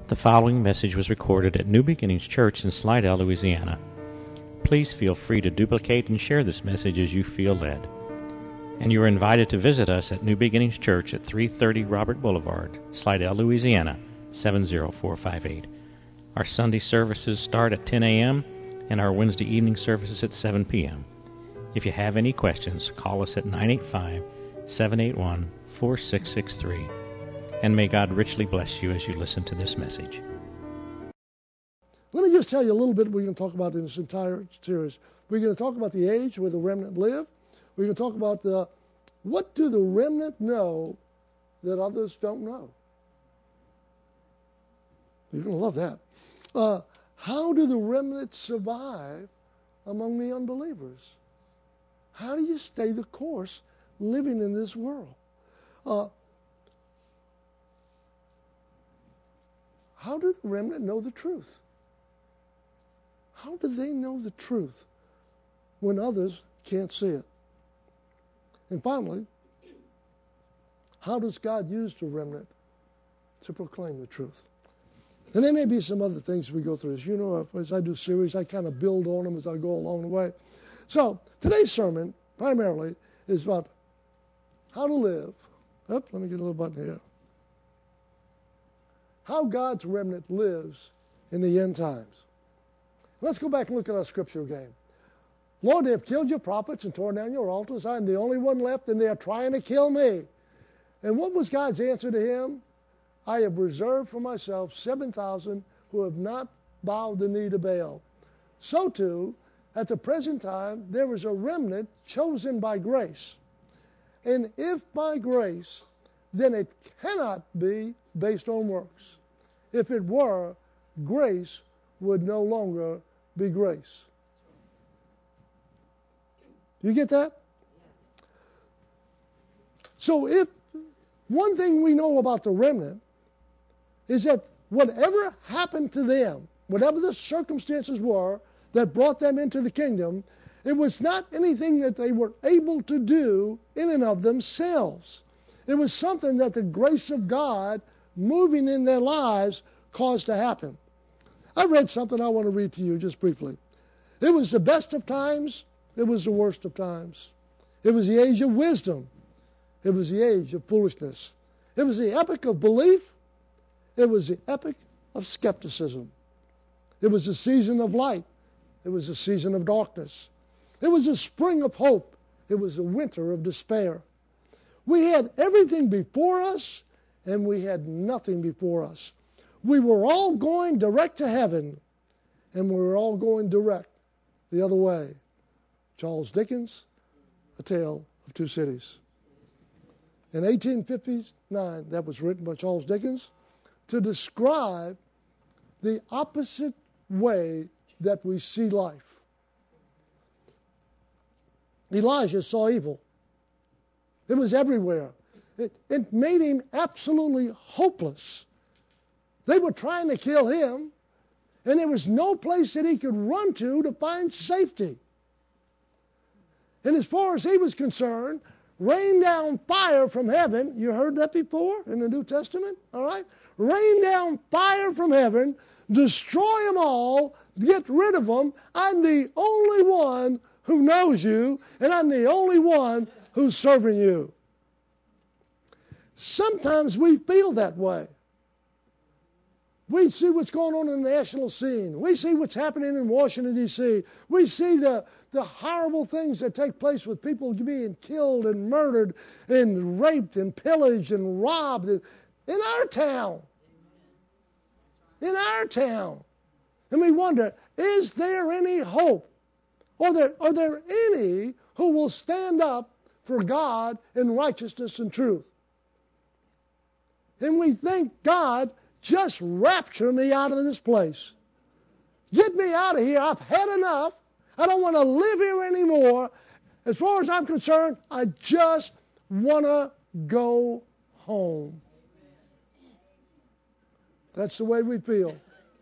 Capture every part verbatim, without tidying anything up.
The following message was recorded at New Beginnings Church in Slidell, Louisiana. Please feel free to duplicate and share this message as you feel led. And you are invited to visit us at New Beginnings Church at three thirty Robert Boulevard, Slidell, Louisiana, seven zero four five eight. Our Sunday services start at ten a.m. and our Wednesday evening services at seven p.m. If you have any questions, call us at nine eight five, seven eight one, four six six three. And may God richly bless you as you listen to this message. Let me just tell you a little bit we're going to talk about in this entire series. We're going to talk about the age where the remnant live. We're going to talk about the what do the remnant know that others don't know. You're going to love that. Uh, how do the remnant survive among the unbelievers? How do you stay the course living in this world? Uh, how do the remnant know the truth? How do they know the truth when others can't see it? And finally, how does God use the remnant to proclaim the truth? And there may be some other things we go through. As you know, as I do series, I kind of build on them as I go along the way. So today's sermon primarily is about how to live. Oops, let me get a little button here. How God's remnant lives in the end times. Let's go back and look at our scripture again. Lord, they have killed your prophets and torn down your altars. I'm the only one left, and they are trying to kill me. And what was God's answer to him? I have reserved for myself seven thousand who have not bowed the knee to Baal. So too, at the present time, there is a remnant chosen by grace. And if by grace, then it cannot be based on works. If it were, grace would no longer be grace. You get that? So if one thing we know about the remnant is that whatever happened to them, whatever the circumstances were that brought them into the kingdom, it was not anything that they were able to do in and of themselves. It was something that the grace of God moving in their lives caused to happen. I read something I want to read to you just briefly. It was the best of times. It was the worst of times. It was the age of wisdom. It was the age of foolishness. It was the epoch of belief. It was the epoch of skepticism. It was the season of light. It was the season of darkness. It was the spring of hope. It was the winter of despair. We had everything before us, and we had nothing before us. We were all going direct to heaven, and we were all going direct the other way. Charles Dickens, A Tale of Two Cities. In eighteen fifty-nine, that was written by Charles Dickens to describe the opposite way that we see life. Elijah saw evil. It was everywhere. It, it made him absolutely hopeless. They were trying to kill him, and there was no place that he could run to to find safety. And as far as he was concerned, rain down fire from heaven. You heard that before in the New Testament? All right? Rain down fire from heaven, destroy them all, get rid of them. I'm the only one who knows you, and I'm the only one who's serving you. Sometimes we feel that way. We see what's going on in the national scene. We see what's happening in Washington, D C We see the, the horrible things that take place with people being killed and murdered and raped and pillaged and robbed in our town. In our town. And we wonder, is there any hope? Are there, are there any who will stand up for God in righteousness and truth? And we think, God, just rapture me out of this place. Get me out of here. I've had enough. I don't want to live here anymore. As far as I'm concerned, I just want to go home. That's the way we feel.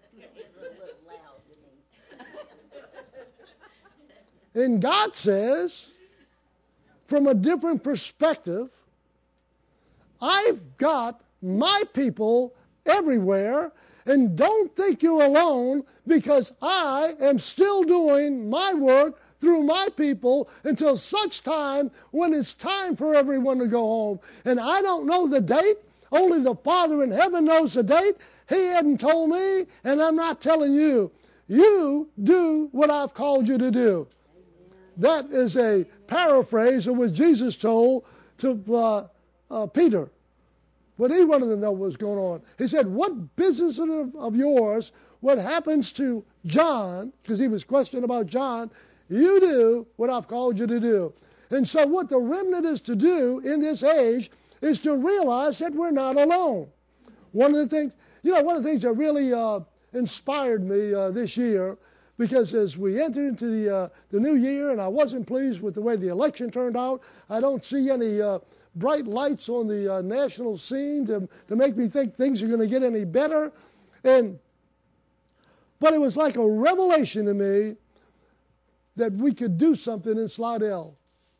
And God says, from a different perspective, I've got my people everywhere, And don't think you're alone, because I am still doing my work through my people until such time when it's time for everyone to go home. And I don't know the date. Only the Father in heaven knows the date. He hadn't told me, and I'm not telling you. You do what I've called you to do. That is a paraphrase of what Jesus told to uh, uh, Peter when he wanted to know what was going on. He said, what business of, of yours, what happens to John, because he was questioning about John, you do what I've called you to do. And so what the remnant is to do in this age is to realize that we're not alone. One of the things, you know, one of the things that really uh, inspired me uh, this year, because as we entered into the, uh, the new year, and I wasn't pleased with the way the election turned out, I don't see any uh, bright lights on the uh, national scene to, to make me think things are going to get any better. And but it was like a revelation to me that we could do something in Slidell.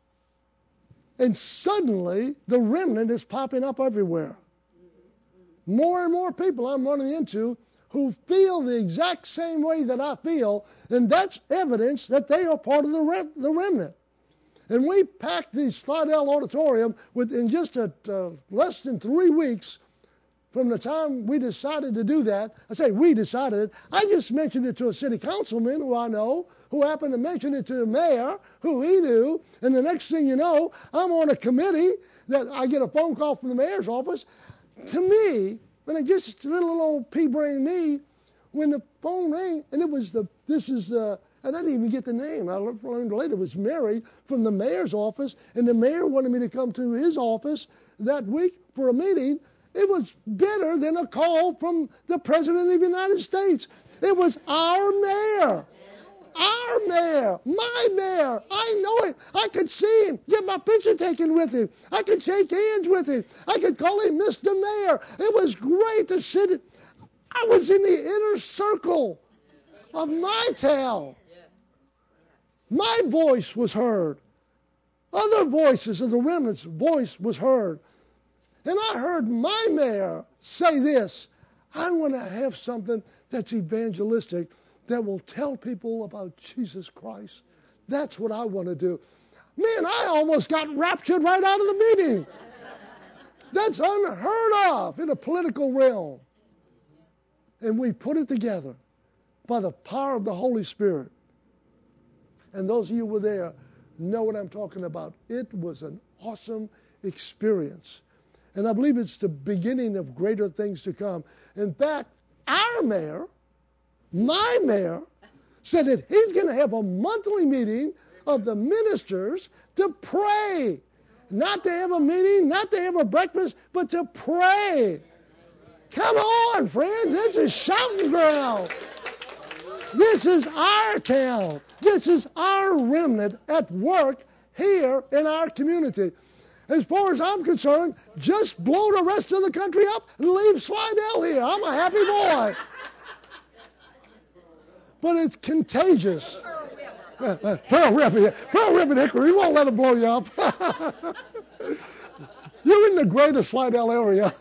And suddenly, the remnant is popping up everywhere. More and more people I'm running into who feel the exact same way that I feel, and that's evidence that they are part of the, rem- the remnant. And we packed the Slidell Auditorium with, in just a, uh, less than three weeks from the time we decided to do that. I say we decided it. I just mentioned it to a city councilman who I know, who happened to mention it to the mayor, who he knew, and the next thing you know, I'm on a committee that I get a phone call from the mayor's office. To me, when I just little old pea-brain me, when the phone rang, and it was the, this is the, I didn't even get the name. I learned later it was Mary from the mayor's office, and the mayor wanted me to come to his office that week for a meeting. It was better than a call from the President of the United States. It was our mayor. Our mayor, my mayor, I know it. I could see him, get my picture taken with him. I could shake hands with him. I could call him Mister Mayor. It was great to sit. I was in the inner circle of my town. My voice was heard. Other voices of the remnant's voice was heard. And I heard my mayor say this, I want to have something that's evangelistic, that will tell people about Jesus Christ. That's what I want to do. Man, I almost got raptured right out of the meeting. That's unheard of in the political realm. And we put it together by the power of the Holy Spirit. And those of you who were there know what I'm talking about. It was an awesome experience. And I believe it's the beginning of greater things to come. In fact, our mayor, my mayor, said that he's going to have a monthly meeting of the ministers to pray. Not to have a meeting, not to have a breakfast, but to pray. Come on, friends. This is shouting ground. This is our town. This is our remnant at work here in our community. As far as I'm concerned, just blow the rest of the country up and leave Slidell here. I'm a happy boy. But it's contagious. Pearl River, Pearl River Hickory, we won't let it blow you up. You're in the greater Slidell area.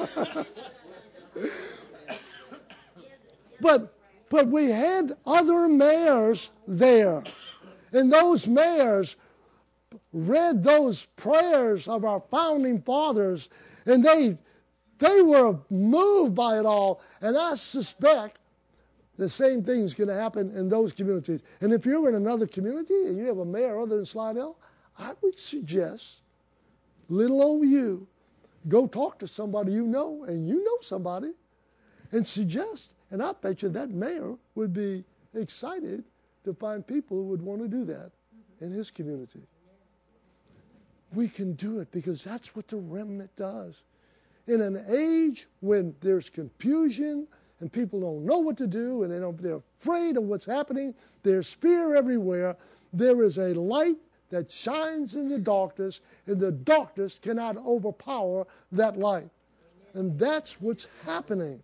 but, but we had other mayors there. And those mayors read those prayers of our founding fathers, and they, they were moved by it all. And I suspect the same thing's going to happen in those communities. And if you're in another community and you have a mayor other than Slidell, I would suggest, little old you, go talk to somebody you know, and you know somebody, and suggest. And I bet you that mayor would be excited to find people who would want to do that in his community. We can do it because that's what the remnant does. In an age when there's confusion, and people don't know what to do, and they don't, they're afraid of what's happening, there's fear everywhere, there is a light that shines in the darkness, and the darkness cannot overpower that light. And that's what's happening.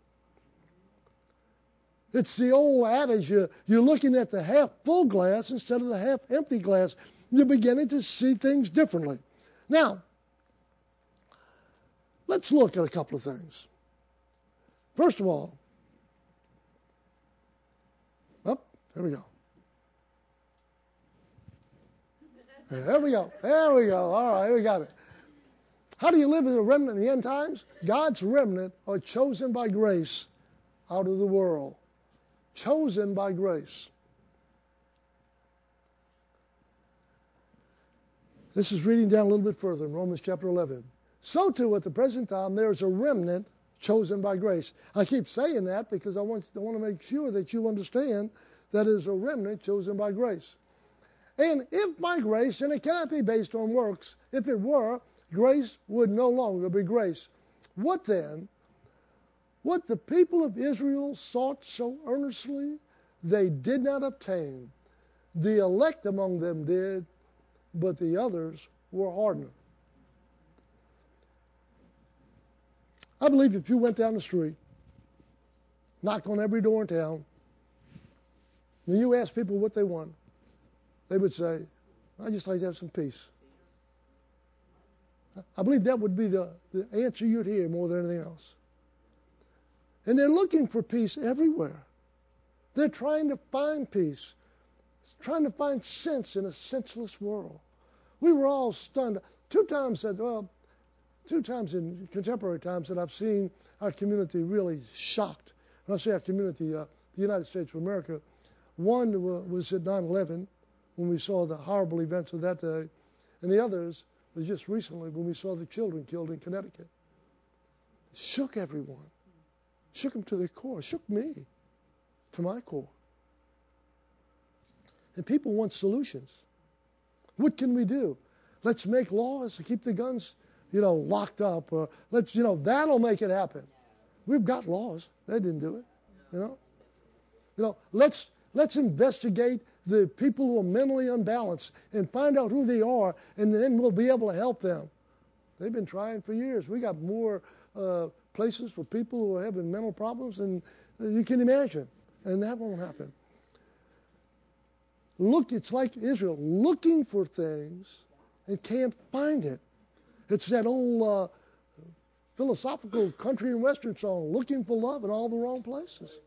It's the old adage, you're, you're looking at the half-full glass instead of the half-empty glass. You're beginning to see things differently. Now, let's look at a couple of things. First of all, There we go. There we go. There we go. All right, we got it. How do you live as a remnant in the end times? God's remnant are chosen by grace out of the world. Chosen by grace. This is reading down a little bit further in Romans chapter eleven. So too, at the present time, there is a remnant chosen by grace. I keep saying that because I want, I want to make sure that you understand that is a remnant chosen by grace. And if by grace, and it cannot be based on works, if it were, grace would no longer be grace. What then? What the people of Israel sought so earnestly, they did not obtain. The elect among them did, but the others were hardened. I believe if you went down the street, knocked on every door in town, and you asked people what they want, they would say, I'd just like to have some peace. I believe that would be the, the answer you'd hear more than anything else. And they're looking for peace everywhere. They're trying to find peace, trying to find sense in a senseless world. We were all stunned. Two times that, well, two times in contemporary times that I've seen our community really shocked. When I say our community, uh, the United States of America. One was at nine eleven, when we saw the horrible events of that day. And the others was just recently when we saw the children killed in Connecticut. It shook everyone. Shook them to their core. Shook me to my core. And people want solutions. What can we do? Let's make laws to keep the guns, you know, locked up. Or let's, you know, that'll make it happen. We've got laws. They didn't do it. You know? You know, let's let's investigate the people who are mentally unbalanced and find out who they are, and then we'll be able to help them. They've been trying for years. We got more uh, places for people who are having mental problems than you can imagine, and that won't happen. Look, it's like Israel looking for things and can't find it. It's that old uh, philosophical country and western song, looking for love in all the wrong places.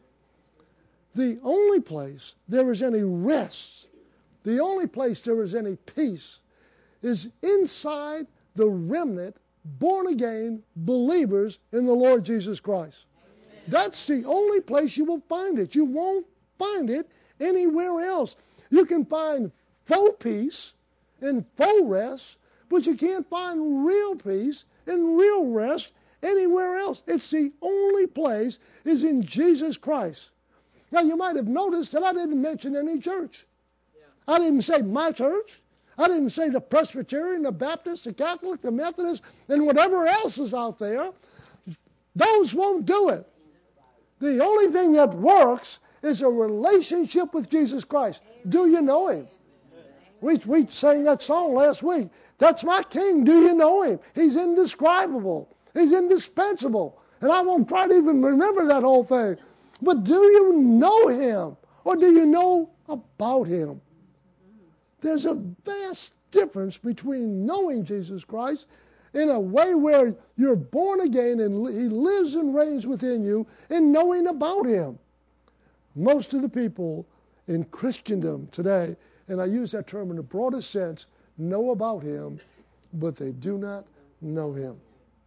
The only place there is any rest, the only place there is any peace, is inside the remnant, born-again believers in the Lord Jesus Christ. Amen. That's the only place you will find it. You won't find it anywhere else. You can find faux peace and faux rest, but you can't find real peace and real rest anywhere else. It's the only place is in Jesus Christ. Now, you might have noticed that I didn't mention any church. Yeah. I didn't say my church. I didn't say the Presbyterian, the Baptist, the Catholic, the Methodist, and whatever else is out there. Those won't do it. The only thing that works is a relationship with Jesus Christ. Do you know Him? We, we sang that song last week. That's my King. Do you know Him? He's indescribable. He's indispensable. And I won't try to even remember that whole thing. But do you know Him? Or do you know about Him? There's a vast difference between knowing Jesus Christ in a way where you're born again and He lives and reigns within you, and knowing about Him. Most of the people in Christendom today, and I use that term in the broadest sense, know about Him, but they do not know Him.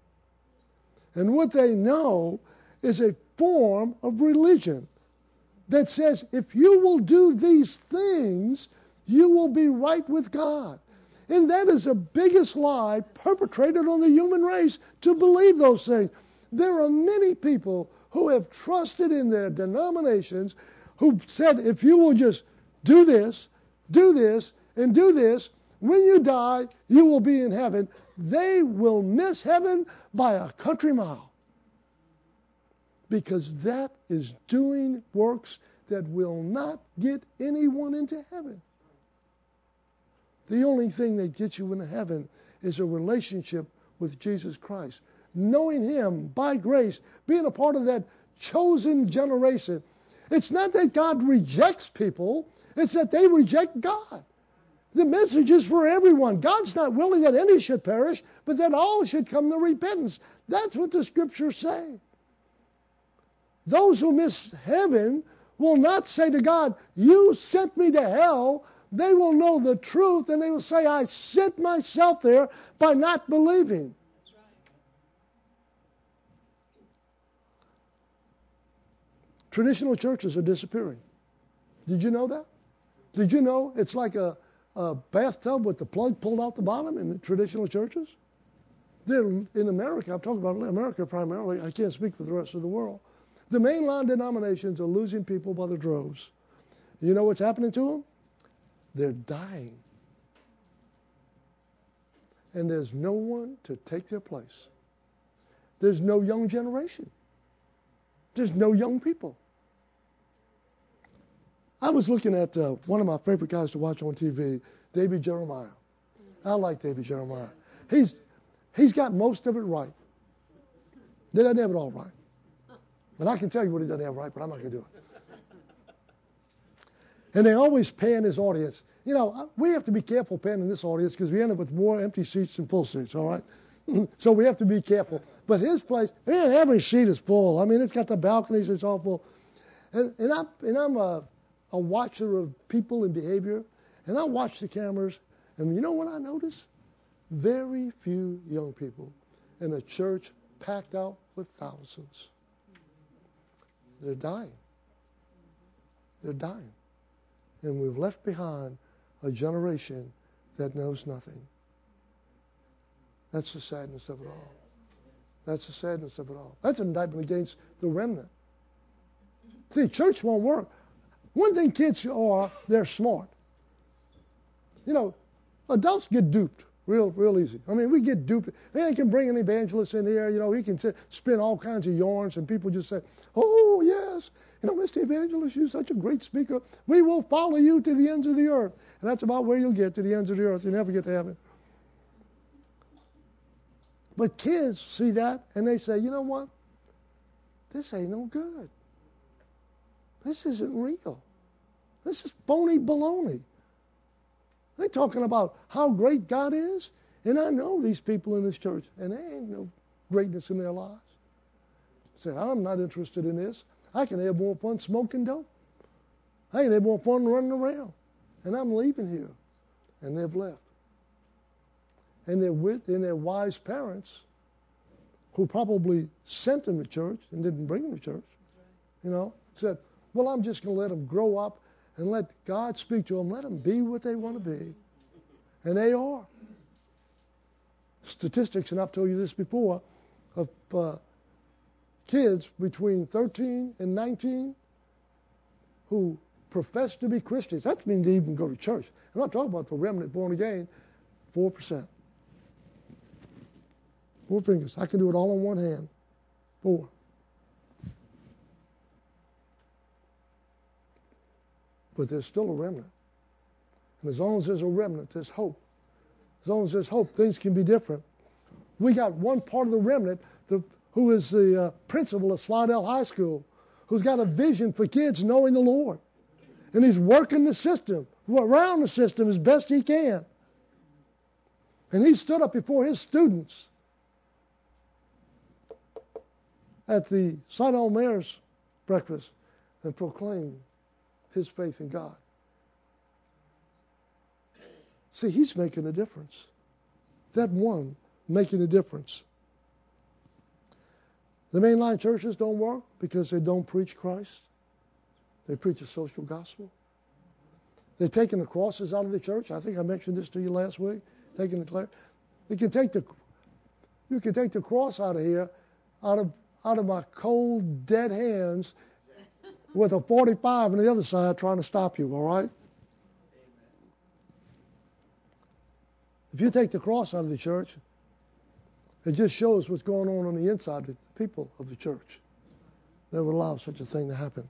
And what they know is a form of religion that says if you will do these things, you will be right with God. And that is the biggest lie perpetrated on the human race, to believe those things. There are many people who have trusted in their denominations who said if you will just do this, do this, and do this, when you die, you will be in heaven. They will miss heaven by a country mile. Because that is doing works that will not get anyone into heaven. The only thing that gets you into heaven is a relationship with Jesus Christ. Knowing Him by grace, being a part of that chosen generation. It's not that God rejects people, it's that they reject God. The message is for everyone. God's not willing that any should perish, but that all should come to repentance. That's what the Scriptures say. Those who miss heaven will not say to God, you sent me to hell. They will know the truth, and they will say, I sent myself there by not believing. That's right. Traditional churches are disappearing. Did you know that? Did you know it's like a, a bathtub with the plug pulled out the bottom in the traditional churches? They're in America, I'm talking about America primarily, I can't speak for the rest of the world. The mainline denominations are losing people by the droves. You know what's happening to them? They're dying. And there's no one to take their place. There's no young generation. There's no young people. I was looking at uh, one of my favorite guys to watch on T V, David Jeremiah. I like David Jeremiah. He's, he's got most of it right. They doesn't have it all right. And I can tell you what he doesn't have right, but I'm not going to do it. And they always pan his audience. You know, we have to be careful panning this audience because we end up with more empty seats than full seats, all right? So we have to be careful. But his place, man, every seat is full. I mean, it's got the balconies, it's all full. And, and, I, and I'm a, a watcher of people and behavior, and I watch the cameras, and you know what I notice? Very few young people in a church packed out with thousands. They're dying. They're dying. And we've left behind a generation that knows nothing. That's the sadness of it all. That's the sadness of it all. That's an indictment against the remnant. See, church won't work. One thing kids are, they're smart. You know, adults get duped real real easy. I mean, we get duped. They can bring an evangelist in here, you know, he can t- spin all kinds of yarns, and people just say, oh, yes, you know, Mister Evangelist, you're such a great speaker. We will follow you to the ends of the earth. And that's about where you'll get, to the ends of the earth. You never get to heaven. But kids see that, and they say, you know what? This ain't no good. This isn't real. This is phony baloney. They're talking about how great God is, and I know these people in this church, and there ain't no greatness in their lives. Say, I'm not interested in this. I can have more fun smoking dope. I can have more fun running around. And I'm leaving here. And they've left. And they're with and their wise parents, who probably sent them to church and didn't bring them to church, you know, said, well, I'm just going to let them grow up and let God speak to them. Let them be what they want to be. And they are. Statistics, and I've told you this before, of uh, kids between thirteen and nineteen who profess to be Christians. That means they even go to church. I'm not talking about the remnant born again, four percent. Four fingers. I can do it all on one hand. Four. But there's still a remnant. And as long as there's a remnant, there's hope. As long as there's hope, things can be different. We got one part of the remnant the, who is the uh, principal of Slidell High School, who's got a vision for kids knowing the Lord. And he's working the system, around the system as best he can. And he stood up before his students at the Slidell Mayor's breakfast and proclaimed his faith in God. See, he's making a difference. That one making a difference. The mainline churches don't work because they don't preach Christ. They preach a social gospel. They're taking the crosses out of the church. I think I mentioned this to you last week. Taking the, you can take the, you can take the cross out of here, out of out of my cold, dead hands, with a forty-five on the other side trying to stop you. All right. If you take the cross out of the church, it just shows what's going on on the inside of the people of the church that would allow such a thing to happen.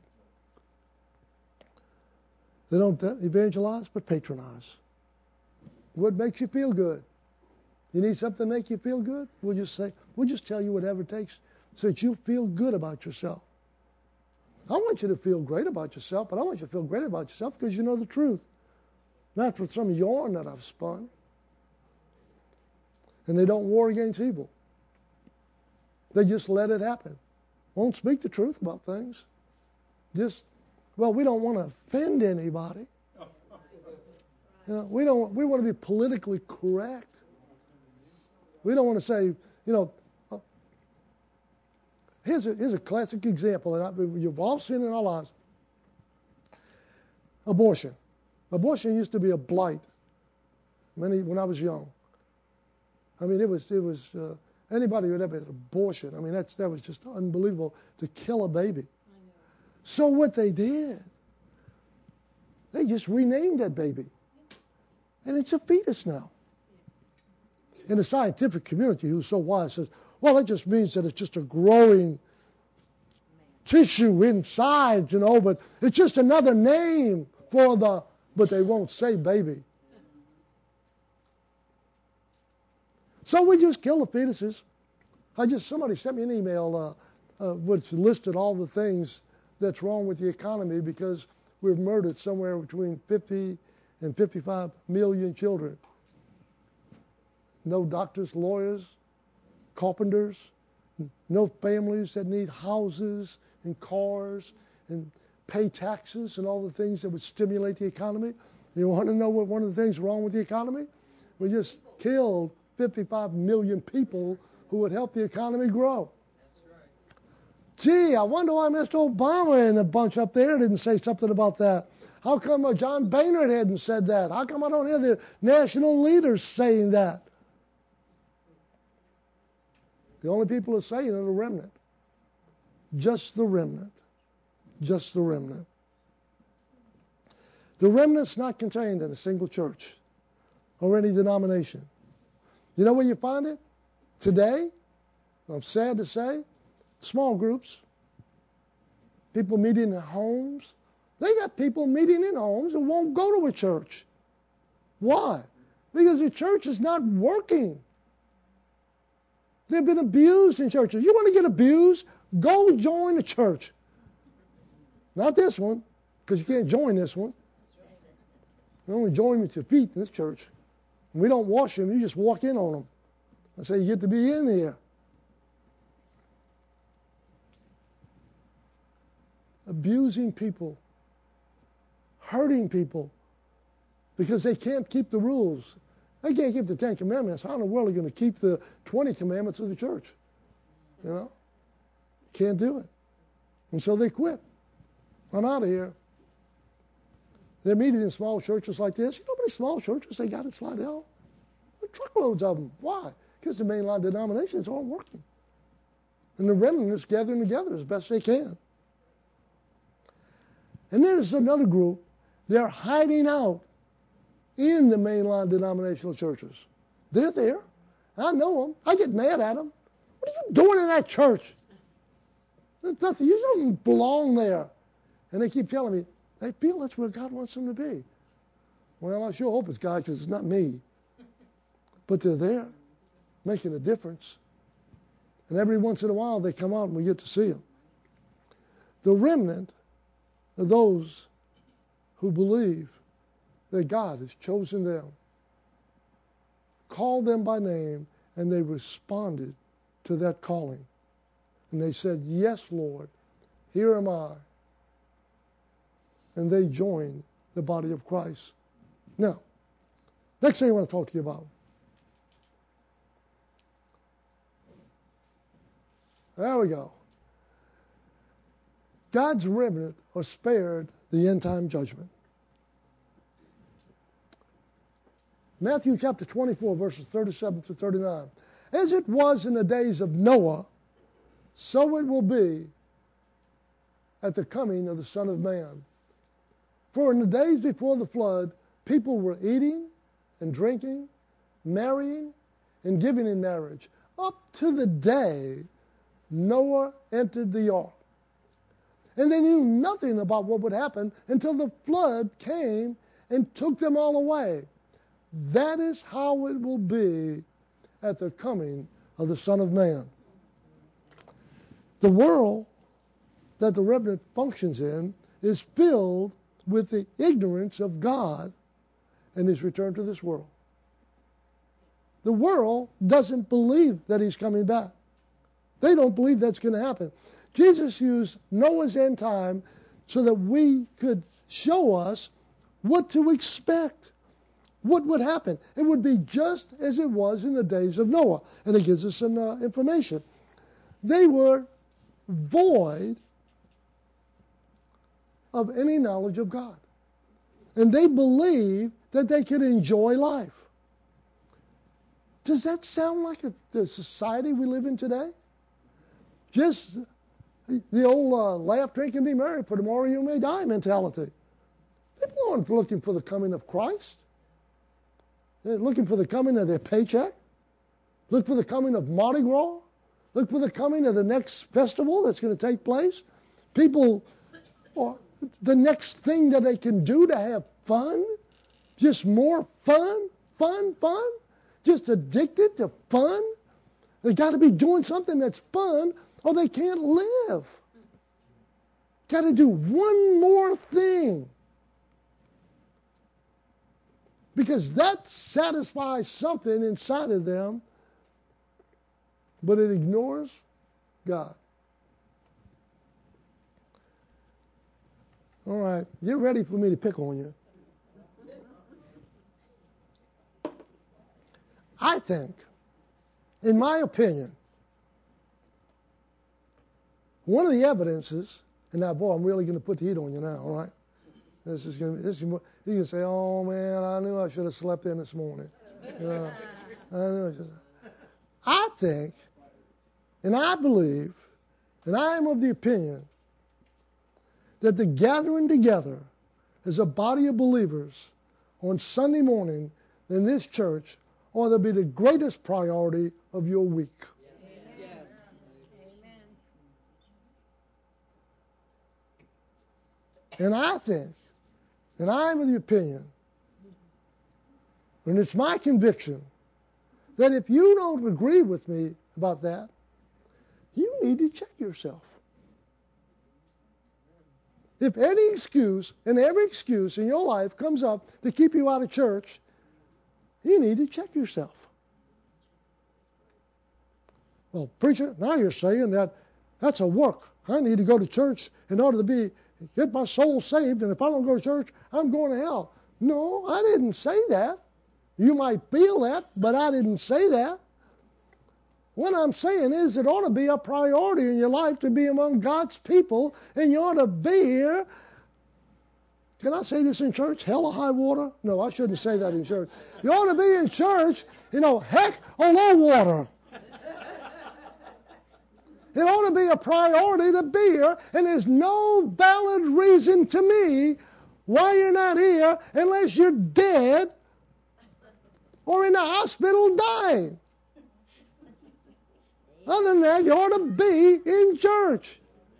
They don't evangelize, but patronize. What makes you feel good? You need something to make you feel good? We'll just say, we'll just tell you whatever it takes so that you feel good about yourself. I want you to feel great about yourself, but I want you to feel great about yourself because you know the truth. Not for some yarn that I've spun. And they don't war against evil. They just let it happen. Won't speak the truth about things. Just Well, we don't want to offend anybody. You know, we don't. We want to be politically correct. We don't want to say, you know. Uh, here's a here's a classic example, and I, you've all seen it in our lives. Abortion. Abortion used to be a blight. Many when I was young. I mean, it was it was uh, anybody who had ever had an abortion. I mean, that's that was just unbelievable to kill a baby. So what they did, they just renamed that baby. And it's a fetus now. In the scientific community, who's so wise, says, well, it just means that it's just a growing tissue inside, you know, but it's just another name for the, but they won't say baby. So we just kill the fetuses. I just, somebody sent me an email uh, uh, which listed all the things that's wrong with the economy because we've murdered somewhere between fifty and fifty-five million children. No doctors, lawyers, carpenters, no families that need houses and cars and pay taxes and all the things that would stimulate the economy. You want to know what one of the things wrong with the economy? We just killed fifty-five million people who would help the economy grow. Gee, I wonder why Mister Obama and a bunch up there didn't say something about that. How come uh, John Boehner hadn't said that? How come I don't hear the national leaders saying that? The only people who are saying it are the remnant. Just the remnant. Just the remnant. The remnant's not contained in a single church or any denomination. You know where you find it? Today, I'm sad to say, small groups, people meeting in homes. They got people meeting in homes who won't go to a church. Why? Because the church is not working. They've been abused in churches. You want to get abused? Go join a church. Not this one, because you can't join this one. You only join with your feet in this church. And we don't wash them. You just walk in on them. I say you get to be in here. Abusing people, hurting people, because they can't keep the rules. They can't keep the Ten Commandments. How in the world are they going to keep the twenty commandments of the church? You know? Can't do it. And so they quit. I'm out of here. They're meeting in small churches like this. You know how many small churches they got in Slidell? Truckloads of them. Why? Because the mainline denominations aren't working. And the remnant is gathering together as best they can. And then there's another group. They're hiding out in the mainline denominational churches. They're there. I know them. I get mad at them. What are you doing in that church? There's nothing. You don't belong there. And they keep telling me, they feel that's where God wants them to be. Well, I sure hope it's God because it's not me. But they're there, making a difference. And every once in a while they come out and we get to see them. The remnant are those who believe that God has chosen them, called them by name, and they responded to that calling. And they said, yes, Lord, here am I. And they joined the body of Christ. Now, next thing I want to talk to you about. There we go. God's remnant are spared the end time judgment. Matthew chapter twenty-four, verses thirty-seven through thirty-nine. As it was in the days of Noah, so it will be at the coming of the Son of Man. For in the days before the flood, people were eating and drinking, marrying and giving in marriage, up to the day Noah entered the ark. And they knew nothing about what would happen until the flood came and took them all away. That is how it will be at the coming of the Son of Man. The world that the remnant functions in is filled with the ignorance of God and his return to this world. The world doesn't believe that he's coming back. They don't believe that's going to happen. Jesus used Noah's end time so that we could show us what to expect, what would happen. It would be just as it was in the days of Noah. And it gives us some uh, information. They were void of any knowledge of God. And they believed that they could enjoy life. Does that sound like a, the society we live in today? Just the old uh, laugh, drink, and be merry, for tomorrow you may die mentality. People aren't looking for the coming of Christ. They're looking for the coming of their paycheck. Look for the coming of Mardi Gras. Look for the coming of the next festival that's going to take place. People, or the next thing that they can do to have fun. Just more fun, fun, fun. Just addicted to fun. They got to be doing something that's fun or they can't live. Got to do one more thing. Because that satisfies something inside of them, but it ignores God. All right, you're ready for me to pick on you. I think, in my opinion, one of the evidences, and now, boy, I'm really going to put the heat on you now, all right? This is going to be, this is, you can say, oh, man, I knew I should have slept in this morning. You know, I knew I should have. I think, and I believe, and I am of the opinion, that the gathering together as a body of believers on Sunday morning in this church ought to be the greatest priority of your week. Yes. Amen. And I think, and I am of the opinion, and it's my conviction, that if you don't agree with me about that, you need to check yourself. If any excuse, and every excuse in your life comes up to keep you out of church, you need to check yourself. Well, preacher, now you're saying that that's a work. I need to go to church in order to be get my soul saved, and if I don't go to church, I'm going to hell. No, I didn't say that. You might feel that, but I didn't say that. What I'm saying is it ought to be a priority in your life to be among God's people, and you ought to be here. Can I say this in church? Hell or high water? No, I shouldn't say that in church. You ought to be in church, you know, heck or low water. It ought to be a priority to be here, and there's no valid reason to me why you're not here unless you're dead or in the hospital dying. Other than that, you ought to be in church.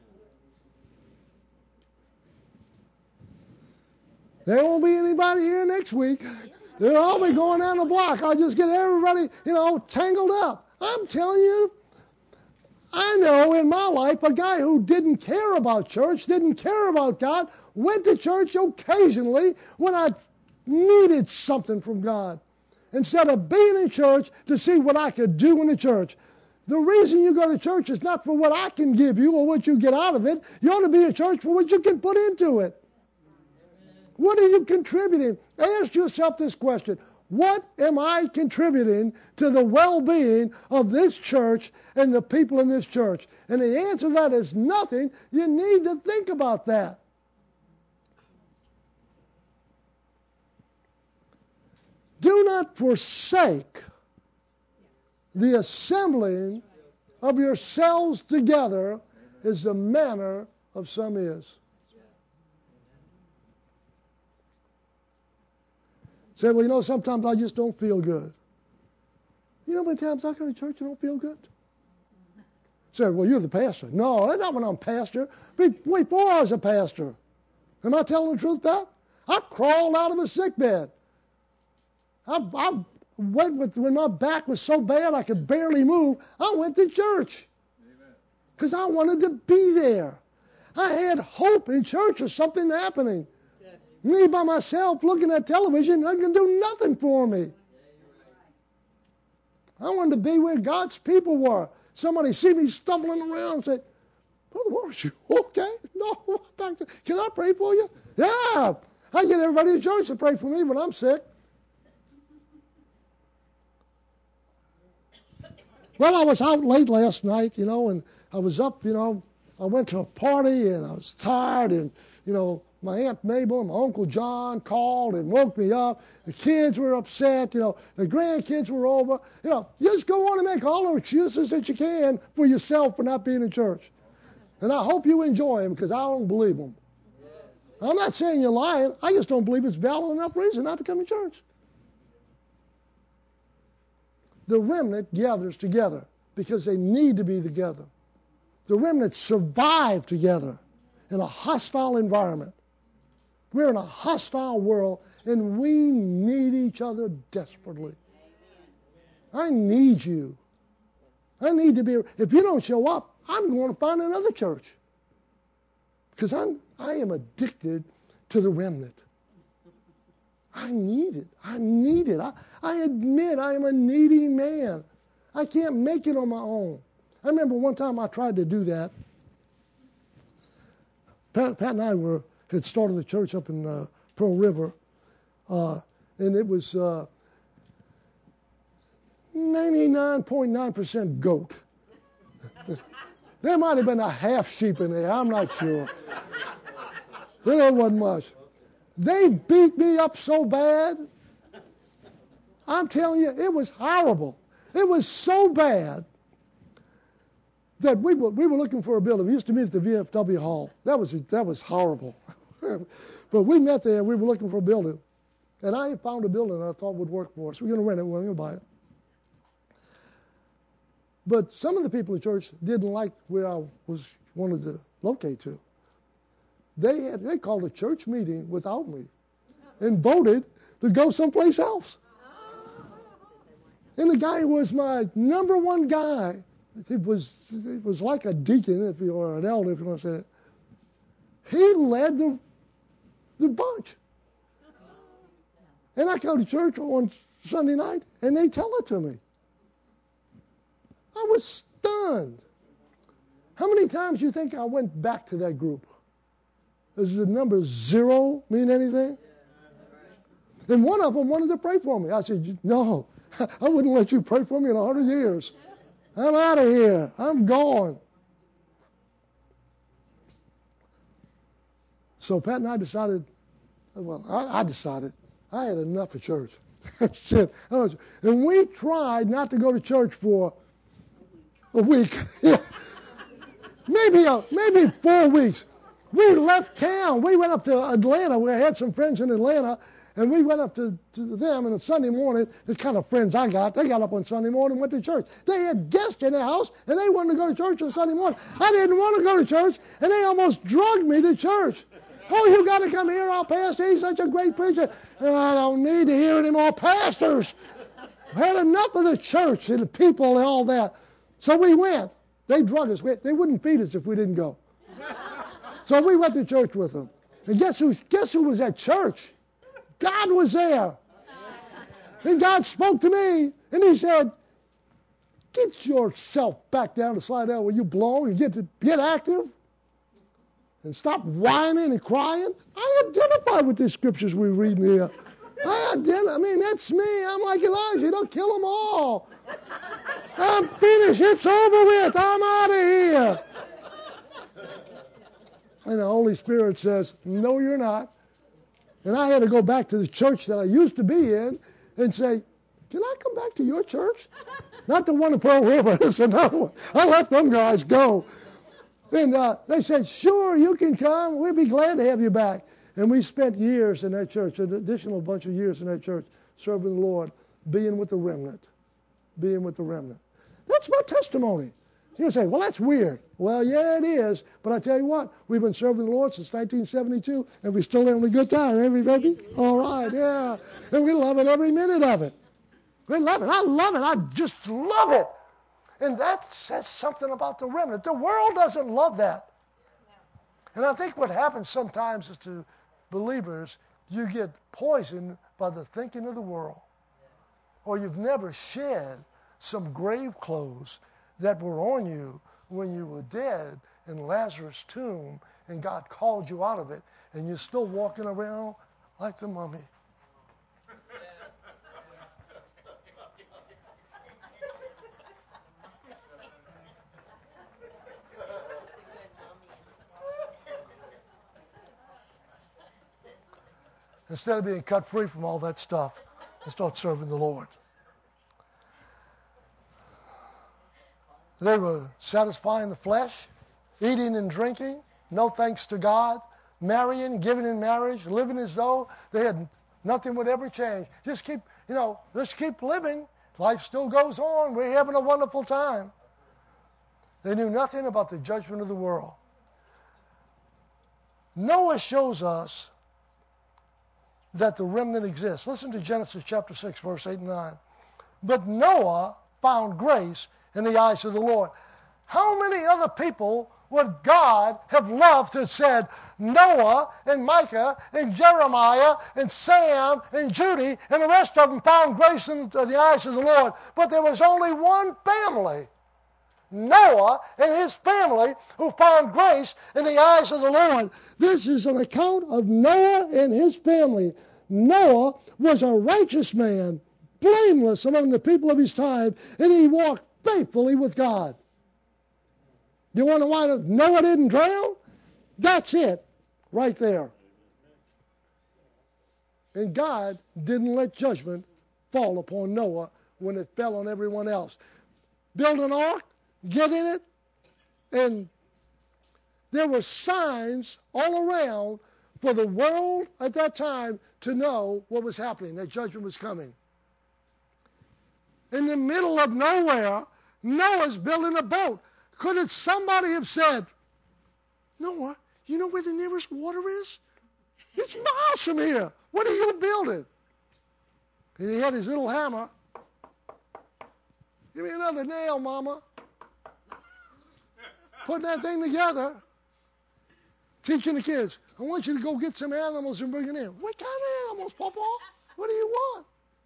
There won't be anybody here next week. They'll all be going down the block. I'll just get everybody, you know, tangled up. I'm telling you, I know in my life a guy who didn't care about church, didn't care about God, went to church occasionally when I needed something from God, instead of being in church to see what I could do in the church. The reason you go to church is not for what I can give you or what you get out of it. You ought to be in church for what you can put into it. What are you contributing? Ask yourself this question. What am I contributing to the well-being of this church and the people in this church? And the answer to that is nothing. You need to think about that. Do not forsake the assembling of yourselves together, as the manner of some is. Say, well, you know, sometimes I just don't feel good. You know how many times I go to church and don't feel good? Say, well, you're the pastor. No, that's not when I'm pastor. Before I was a pastor. Am I telling the truth, Pat? I've crawled out of a sick bed. I, I went with, when my back was so bad I could barely move, I went to church. Because I wanted to be there. I had hope in church of something happening. Me by myself looking at television, I can do nothing for me. I wanted to be where God's people were. Somebody see me stumbling around and say, Brother Morris, you okay? No, what the doctor. Can I pray for you? Yeah. I get everybody in church to pray for me when I'm sick. Well, I was out late last night, you know, and I was up, you know, I went to a party and I was tired and, you know, my Aunt Mabel and my Uncle John called and woke me up. The kids were upset, you know, the grandkids were over. You know, you just go on and make all the excuses that you can for yourself for not being in church. And I hope you enjoy them because I don't believe them. I'm not saying you're lying. I just don't believe it's valid enough reason not to come to church. The remnant gathers together because they need to be together. The remnant survive together in a hostile environment. We're in a hostile world, and we need each other desperately. I need you. I need to be. If you don't show up, I'm going to find another church. Because I'm, I am addicted to the remnant. I need it. I need it. I, I admit I am a needy man. I can't make it on my own. I remember one time I tried to do that. Pat, Pat and I were had started the church up in uh, Pearl River, uh, and it was uh, ninety-nine point nine percent goat. There might have been a half sheep in there. I'm not sure. There wasn't much. They beat me up so bad. I'm telling you, it was horrible. It was so bad that we were, we were looking for a building. We used to meet at the V F W Hall. That was, that was horrible. But we met there, and we were looking for a building. And I had found a building that I thought would work for us. We were going to rent it. We weren't going to buy it. But some of the people in church didn't like where I was wanted to locate to. They had, they called a church meeting without me and voted to go someplace else. And the guy was my number one guy. It was, it was like a deacon, if you or an elder, if you want to say it. He led the, the bunch. And I go to church on Sunday night, and they tell it to me. I was stunned. How many times do you think I went back to that group? Does the number zero mean anything? And one of them wanted to pray for me. I said, no, I wouldn't let you pray for me in a hundred years. I'm out of here. I'm gone. So Pat and I decided, well, I, I decided I had enough of church. That's it. And we tried not to go to church for a week. maybe, a, maybe four weeks. We left town. We went up to Atlanta. We had some friends in Atlanta, and we went up to, to them. And on Sunday morning, the kind of friends I got, they got up on Sunday morning and went to church. They had guests in their house, and they wanted to go to church on Sunday morning. I didn't want to go to church, and they almost drugged me to church. Oh, you got to come here, our pastor. He's such a great preacher. And I don't need to hear any more pastors. I had enough of the church and the people and all that. So we went. They drugged us. We, they wouldn't feed us if we didn't go. So we went to church with them. And guess who, guess who was at church? God was there. And God spoke to me, and he said, get yourself back down to Slidell where you belong and get, to, get active. And stop whining and crying. I identify with these scriptures we're reading here. I identify. I mean, that's me. I'm like Elijah. Don't kill them all. I'm finished. It's over with. I'm out of here. And the Holy Spirit says, no, you're not. And I had to go back to the church that I used to be in and say, can I come back to your church? Not the one in Pearl River. It's another one. I let them guys go. And uh, they said, sure, you can come. We'd be glad to have you back. And we spent years in that church, an additional bunch of years in that church, serving the Lord, being with the remnant, being with the remnant. That's my testimony. You say, well, that's weird. Well, yeah, it is. But I tell you what, we've been serving the Lord since nineteen seventy-two, and we're still having a good time, ain't we, baby? All right, yeah. And we love it every minute of it. We love it. I love it. I just love it. And that says something about the remnant. The world doesn't love that. And I think what happens sometimes is to believers, you get poisoned by the thinking of the world. Or you've never shed some grave clothes that were on you when you were dead in Lazarus' tomb, and God called you out of it, and you're still walking around like the mummy. Instead of being cut free from all that stuff and start serving the Lord. They were satisfying the flesh, eating and drinking, no thanks to God, marrying, giving in marriage, living as though they had nothing would ever change. Just keep, you know, just keep living. Life still goes on. We're having a wonderful time. They knew nothing about the judgment of the world. Noah shows us that the remnant exists. Listen to Genesis chapter six, verse eight and nine. But Noah found grace in the eyes of the Lord. How many other people would God have loved to have said, Noah and Micah and Jeremiah and Sam and Judy and the rest of them found grace in the eyes of the Lord? But there was only one family, Noah and his family, who found grace in the eyes of the Lord. This is an account of Noah and his family. Noah was a righteous man, blameless among the people of his time, and he walked faithfully with God. You want to know why Noah didn't drown? That's it, right there. And God didn't let judgment fall upon Noah when it fell on everyone else. Build an ark, get in it, and there were signs all around for the world at that time to know what was happening, that judgment was coming. In the middle of nowhere, Noah's building a boat. Couldn't somebody have said, Noah, you know where the nearest water is? It's miles from here. What are you building? And he had his little hammer. Give me another nail, Mama. Putting that thing together. Teaching the kids, I want you to go get some animals and bring it in. What kind of animals, Papa? What do you want?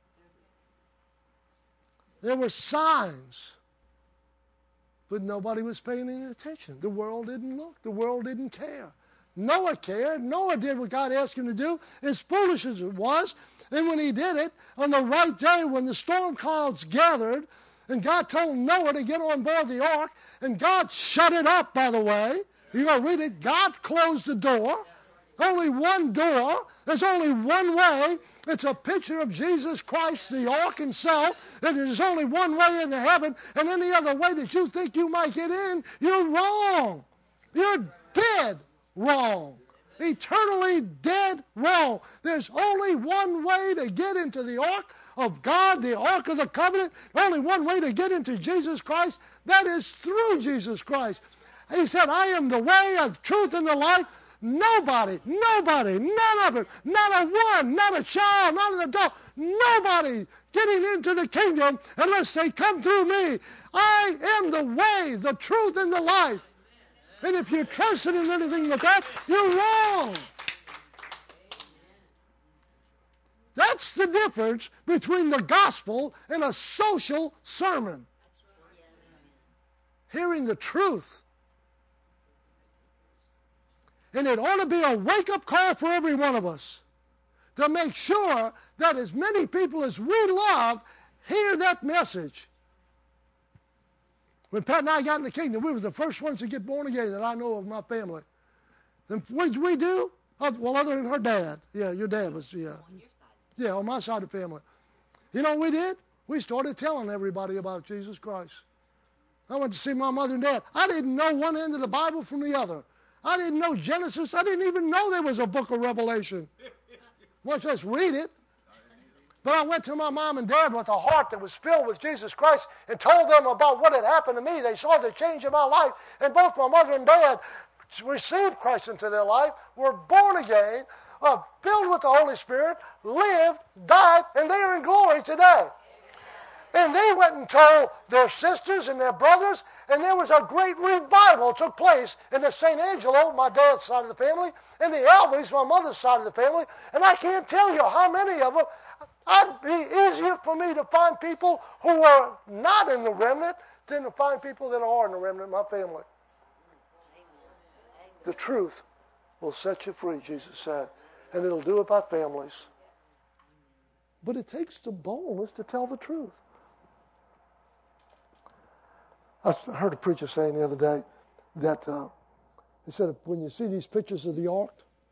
There were signs, but nobody was paying any attention. The world didn't look. The world didn't care. Noah cared. Noah did what God asked him to do, as foolish as it was. And when he did it, on the right day when the storm clouds gathered, and God told Noah to get on board the ark, and God shut it up, by the way. You're going to read it. God closed the door. Only one door. There's only one way. It's a picture of Jesus Christ, the ark himself. And there's only one way into heaven. And any other way that you think you might get in, you're wrong. You're dead wrong. Eternally dead wrong. There's only one way to get into the ark of God, the ark of the covenant. Only one way to get into Jesus Christ. That is through Jesus Christ. He said, I am the way, the truth, and the life. Nobody, nobody, none of it, not a one, not a child, not an adult, nobody getting into the kingdom unless they come through me. I am the way, the truth, and the life. And if you're trusting in anything like that, you're wrong. That's the difference between the gospel and a social sermon. Hearing the truth. And it ought to be a wake-up call for every one of us to make sure that as many people as we love hear that message. When Pat and I got in the kingdom, we were the first ones to get born again that I know of my family. And what did we do? Well, other than her dad. Yeah, your dad was, yeah. On your side. Yeah, on my side of the family. You know what we did? We started telling everybody about Jesus Christ. I went to see my mother and dad. I didn't know one end of the Bible from the other. I didn't know Genesis. I didn't even know there was a book of Revelation. Much less read it. But I went to my mom and dad with a heart that was filled with Jesus Christ and told them about what had happened to me. They saw the change in my life. And both my mother and dad received Christ into their life, were born again, uh, filled with the Holy Spirit, lived, died, and they are in glory today. And they went and told their sisters and their brothers, and there was a great revival took place in the Saint Angelo, my dad's side of the family, and the Albies, my mother's side of the family. And I can't tell you how many of them. It'd be easier for me to find people who are not in the remnant than to find people that are in the remnant in my family. The truth will set you free, Jesus said. And it'll do it by families. But it takes the boldness to tell the truth. I heard a preacher saying the other day that uh, he said when you see these pictures of the ark,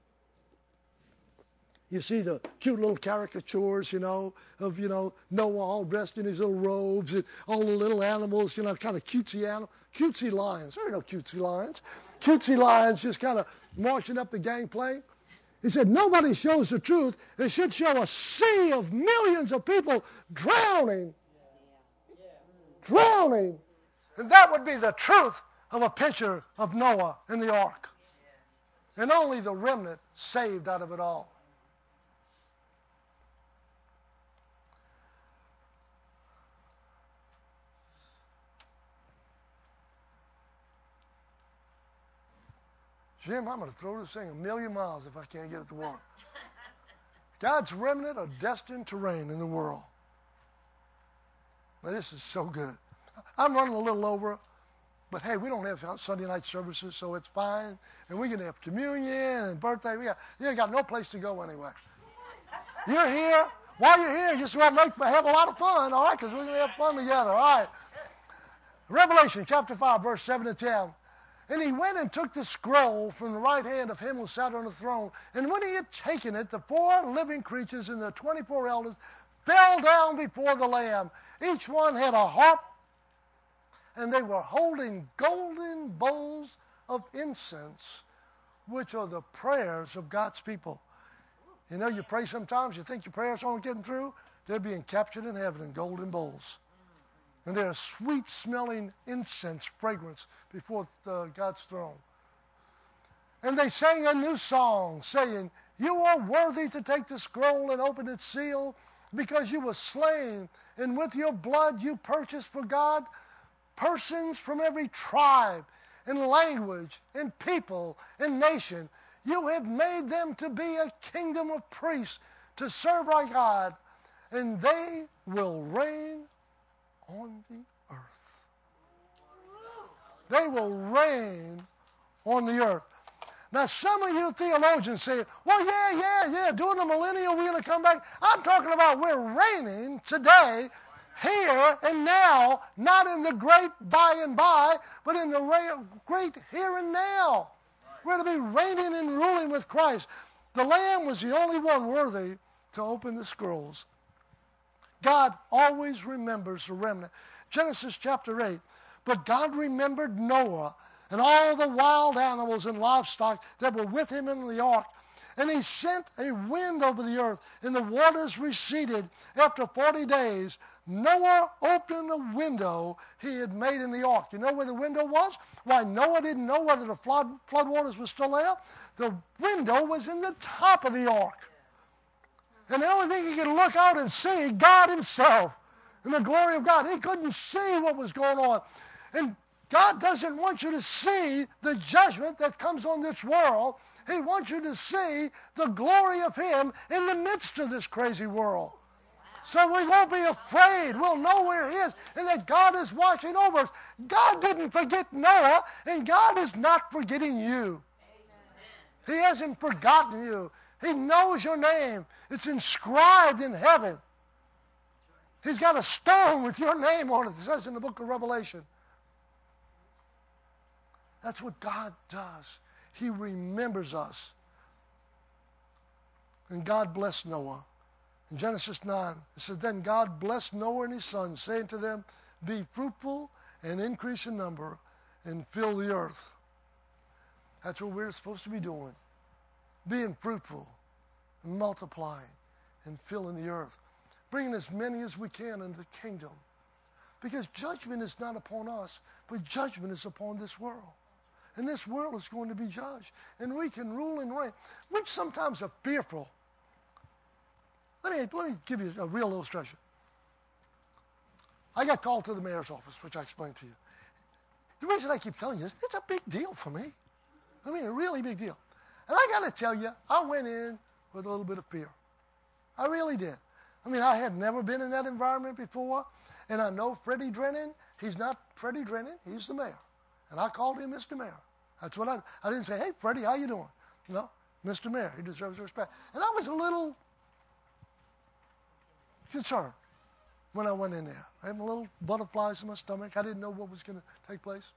you see the cute little caricatures, you know, of, you know, Noah all dressed in his little robes and all the little animals, you know, kind of cutesy animals, cutesy lions. There are no cutesy lions. Cutesy lions just kind of marching up the gangplank. He said, nobody shows the truth. It should show a sea of millions of people drowning. Drowning. And that would be the truth of a picture of Noah in the ark. And only the remnant saved out of it all. Jim, I'm going to throw this thing a million miles if I can't get it to work. God's remnant are destined to reign in the world. Now, this is so good. I'm running a little over, but hey, we don't have Sunday night services, so it's fine. And we can have communion and birthday. We got, you ain't got no place to go anyway. You're here. While you're here, you just want to make, have a lot of fun, all right, because we're going to have fun together, all right. Revelation chapter five, verse seven to ten. And he went and took the scroll from the right hand of him who sat on the throne. And when he had taken it, the four living creatures and the twenty-four elders fell down before the Lamb. Each one had a harp, and they were holding golden bowls of incense, which are the prayers of God's people. You know, you pray sometimes, you think your prayers aren't getting through. They're being captured in heaven in golden bowls. And they're a sweet-smelling incense fragrance before the, God's throne. And they sang a new song, saying, you are worthy to take the scroll and open its seal, because you were slain, and with your blood you purchased for God persons from every tribe and language and people and nation. You have made them to be a kingdom of priests to serve our God, and they will reign on the earth. They will reign on the earth. Now, some of you theologians say, well, yeah, yeah, yeah, during the millennium we're going to come back. I'm talking about we're reigning today, here and now, not in the great by and by, but in the great here and now. We're to be reigning and ruling with Christ. The Lamb was the only one worthy to open the scrolls. God always remembers the remnant. Genesis chapter eight. But God remembered Noah and all the wild animals and livestock that were with him in the ark. And he sent a wind over the earth, and the waters receded. After forty days, Noah opened the window he had made in the ark. You know where the window was? Why, Noah didn't know whether the flood, flood waters were still there. The window was in the top of the ark. And the only thing he could look out and see, God himself, and the glory of God. He couldn't see what was going on. And God doesn't want you to see the judgment that comes on this world. He wants you to see the glory of him in the midst of this crazy world. So we won't be afraid. We'll know where he is and that God is watching over us. God didn't forget Noah, and God is not forgetting you. He hasn't forgotten you. He knows your name. It's inscribed in heaven. He's got a stone with your name on it. It says in the book of Revelation. That's what God does. He remembers us. And God blessed Noah. In Genesis nine, it says, then God blessed Noah and his sons, saying to them, be fruitful and increase in number and fill the earth. That's what we're supposed to be doing. Being fruitful and multiplying and filling the earth. Bringing as many as we can into the kingdom. Because judgment is not upon us, but judgment is upon this world. And this world is going to be judged. And we can rule and reign. We sometimes are fearful. Let me, let me give you a real illustration. I got called to the mayor's office, which I explained to you. The reason I keep telling you this, it's a big deal for me. I mean, a really big deal. And I got to tell you, I went in with a little bit of fear. I really did. I mean, I had never been in that environment before. And I know Freddie Drennan. He's not Freddie Drennan. He's the mayor. And I called him Mister Mayor. That's what I, I didn't say, hey, Freddie, how you doing? No, Mister Mayor, he deserves respect. And I was a little concerned when I went in there. I had a little butterflies in my stomach. I didn't know what was going to take place.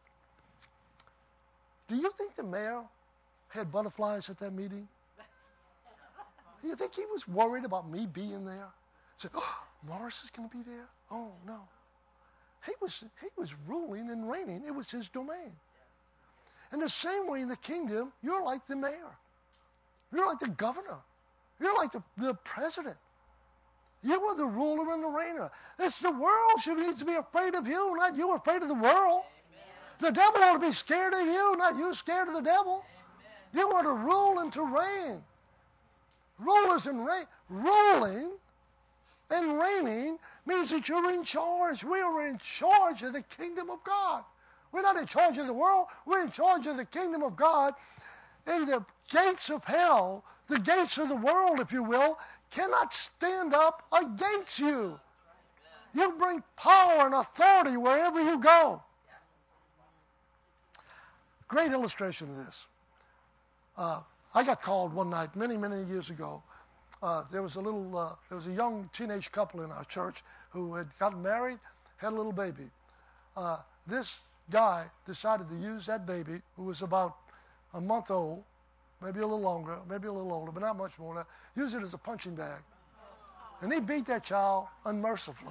Do you think the mayor had butterflies at that meeting? Do you think he was worried about me being there? Said, oh, Morris is going to be there? Oh, no. He was, he was ruling and reigning. It was his domain. And the same way in the kingdom, you're like the mayor. You're like the governor. You're like the, the president. You are the ruler and the reigner. It's the world should needs to be afraid of you, not you afraid of the world. Amen. The devil ought to be scared of you, not you scared of the devil. Amen. You are to rule and to reign. Rulers and reign. Ruling and reigning means that you're in charge. We are in charge of the kingdom of God. We're not in charge of the world. We're in charge of the kingdom of God. And the gates of hell, the gates of the world, if you will, cannot stand up against you. You bring power and authority wherever you go. Great illustration of this. Uh, I got called one night many, many years ago. Uh, there was a little, uh, there was a young teenage couple in our church who had gotten married, had a little baby. Uh, this guy decided to use that baby, who was about a month old, maybe a little longer, maybe a little older, but not much more than that, use it as a punching bag. And he beat that child unmercifully.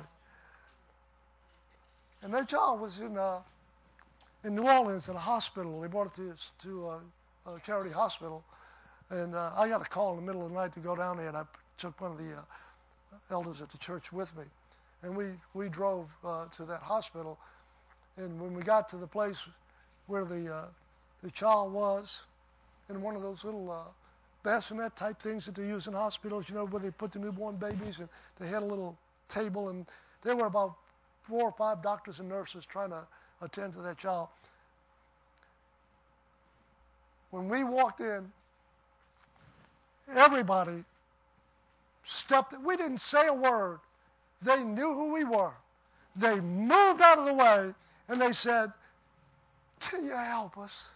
And that child was in uh, in New Orleans at a hospital. They brought it to, to a, a charity hospital. And uh, I got a call in the middle of the night to go down there, and I took one of the uh, elders at the church with me. And we, we drove uh, to that hospital. And when we got to the place where the, uh, the child was, in one of those little uh, bassinet type things that they use in hospitals, you know, where they put the newborn babies, and they had a little table, and there were about four or five doctors and nurses trying to attend to that child. When we walked in, everybody stepped. We didn't say a word. They knew who we were. They moved out of the way, and they said, "Can you help us?"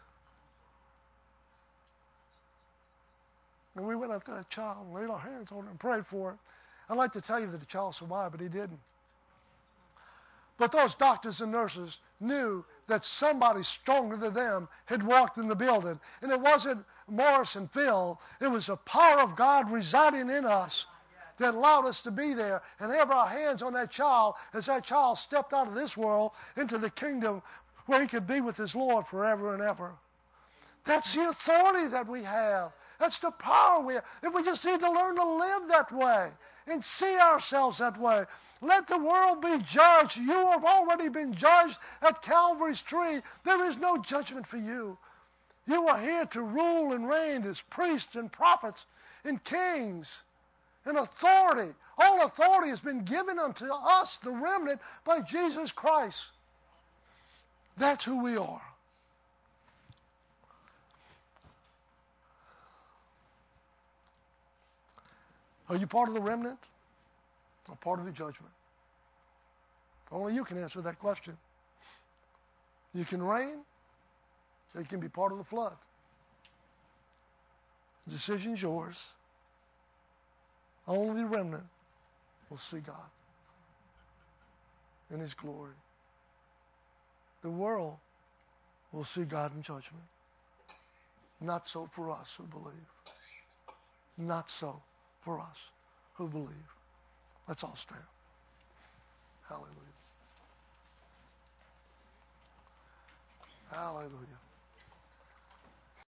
And we went up to that child and laid our hands on it and prayed for it. I'd like to tell you that the child survived, but he didn't. But those doctors and nurses knew that somebody stronger than them had walked in the building. And it wasn't Morris and Phil. It was the power of God residing in us that allowed us to be there and have our hands on that child as that child stepped out of this world into the kingdom where he could be with his Lord forever and ever. That's the authority that we have. That's the power we have. And we just need to learn to live that way and see ourselves that way. Let the world be judged. You have already been judged at Calvary's tree. There is no judgment for you. You are here to rule and reign as priests and prophets and kings and authority. All authority has been given unto us, the remnant, by Jesus Christ. That's who we are. Are you part of the remnant or part of the judgment? Only you can answer that question. You can reign, or you can be part of the flood. The decision's yours. Only the remnant will see God in His glory. The world will see God in judgment. Not so for us who believe. Not so for us who believe. Let's all stand. Hallelujah. Hallelujah.